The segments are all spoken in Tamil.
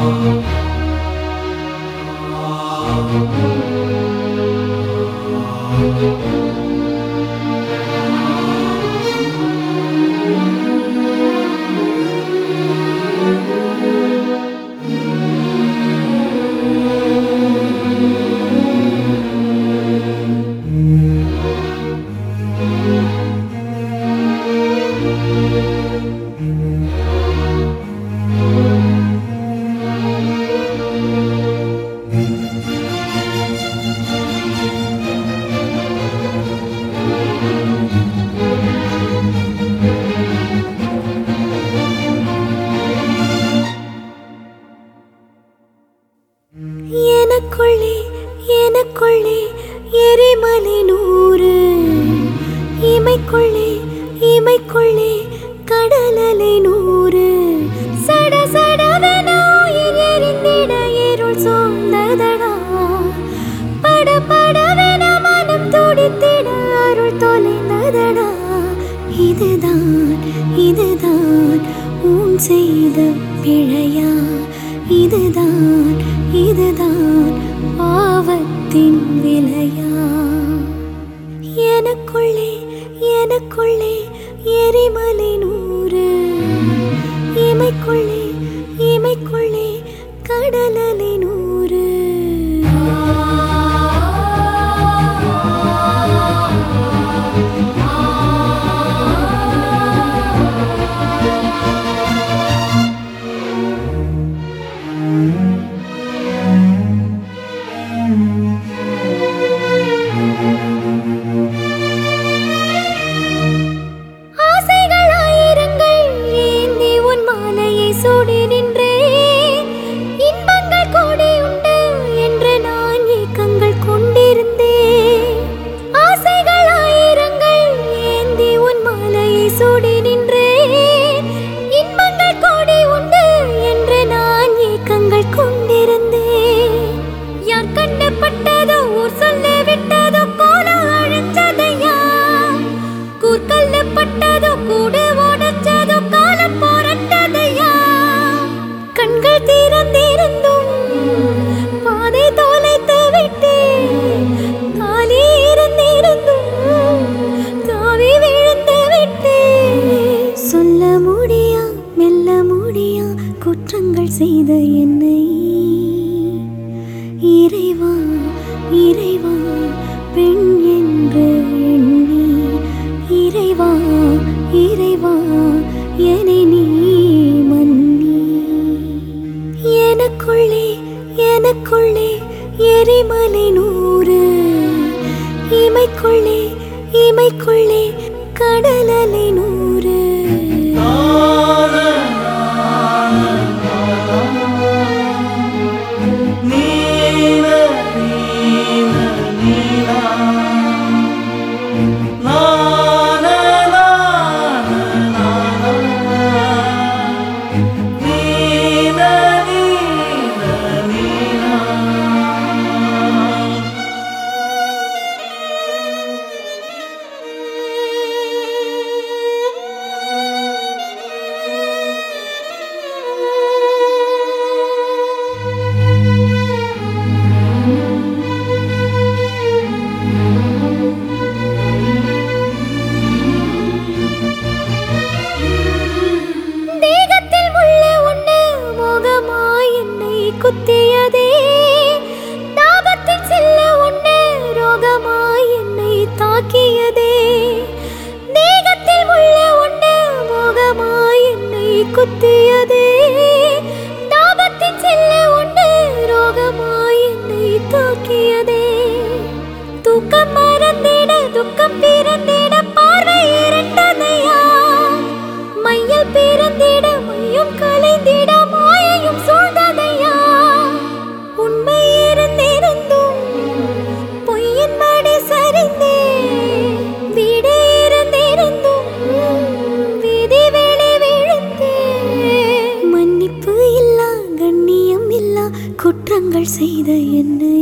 எனக்குள்ளே எனக்குள்ளே எரிமலை நூறு, இமைக்குள்ளே இமைக்குள்ளே கடலலை நூறு. சட சடவென உயிர் எரிந்திட இருள் சூழ்ந்ததடா, பட படவென மனம் துடித்திட அருள் தொலைந்ததடா. இதுதான் இதுதான் உன் செய்த பிழையா, இதுதான் இதுதான் பாவத்தின் விலையா. எனக்குள்ளே எனக்குள்ளே எரிமலை நூறு, இமைக்குள்ளே இமைக்குள்ளே கடலலை நூறு. குற்றங்கள் செய்த என்னை இறைவா இறைவா பெண் என்று எண்ணி, இறைவா இறைவா என்னை நீ மன்னி. எனக்குள்ளே எனக்குள்ளே எரிமலை நூறு, இமைக்குள்ளே இமைக்குள்ளே கடலலை நூறு. குத்தியதே தாபத்தின் செல்ல ஒன்று ரோகமாய் என்னை தாக்கியதே, தேகத்தில் உள்ள ஒன்று மோகமாய் என்னை குத்தியதே, தாபத்தின் செல்ல ஒன்று ரோகமாய் என்னை தாக்கியதே. தூக்கம் மறந்திட துக்கம் பிறந்திட பார்வை இரண்டதையா, மையல் பிறந்திட மையும் கலைந்திட மாயையும் சூழ்ந்ததையா. உண்மை இருந்திருந்தும் பொய்யின் மடி சரிந்தே, வீடு இருந்திருந்தும் வீதி வேலை விழுந்தே. மன்னிப்பு இல்லா கண்ணியம் இல்லா குற்றங்கள் செய்த என்னை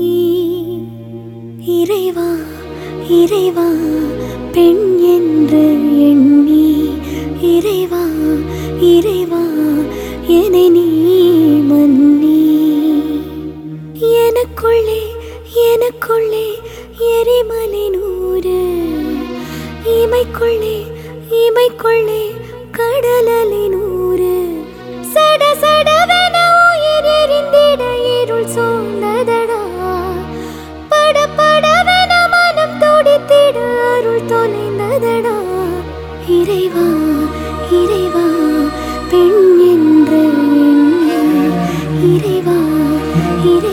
இறைவா இறைவா பெண் என்று எண்ணி, இறைவா இறைவா என்னை நீ மன்னி. இமைக்குள்ளே இமைக்குள்ளே கடலலை நூறு சட சடவென உயிர் எரிந்திட இருள் சூழ்ந்ததடா பட படவென மனம் துடித்திட அருள் தொலைந்ததடா இறைவா இறைவா பெண் என்ற எண்ணி இறைவா இறை